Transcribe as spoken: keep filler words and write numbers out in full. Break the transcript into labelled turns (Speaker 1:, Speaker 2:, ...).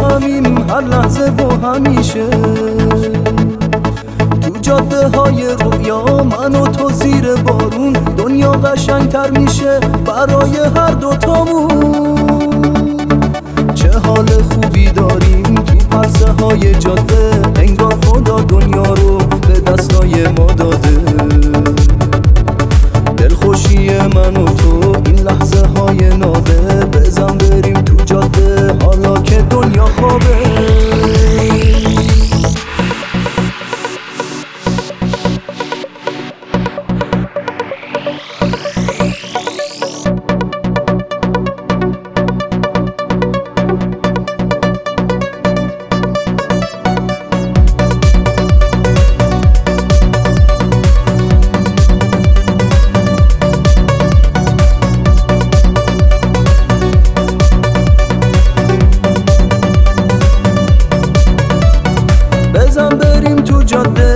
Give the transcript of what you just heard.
Speaker 1: همیم هر لحظه و همیشه. تو جاده های رویا من و تو زیر بارون، دنیا قشنگتر میشه برای هر دوتامون. چه حال خوبی داریم تو پرسه های جاده، انگار خدا دنیا رو به دستای ما داده. دلخوشی من و تو این لحظه های نابه، بزن بریم تو جاده حالا که دنیا خوابه. بزن بریم تو جاده